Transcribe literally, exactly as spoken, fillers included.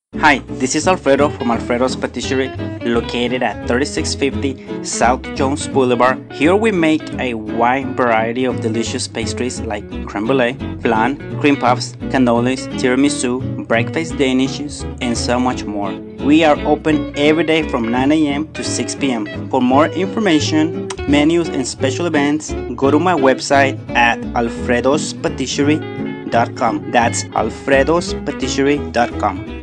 Hi, this is Alfredo from Alfredo's Patisserie, located at thirty-six fifty South Jones Boulevard. Here we make a wide variety of delicious pastries like creme brulee, flan, cream puffs, cannolis, tiramisu, breakfast danishes, and so much more. We are open every day from nine A M to six P M For more information, menus, and special events, go to my website at alfredos patisserie dot com. That's alfredos patisserie dot com.